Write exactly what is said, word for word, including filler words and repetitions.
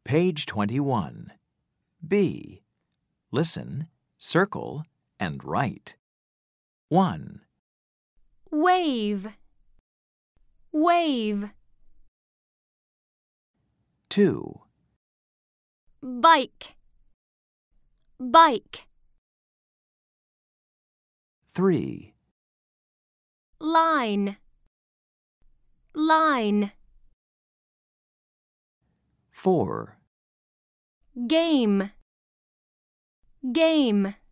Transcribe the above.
Page twenty-one. B. Listen, circle, and write. one. Wave, wave. two. Bike, bike. three. Line, line. four. Game, game.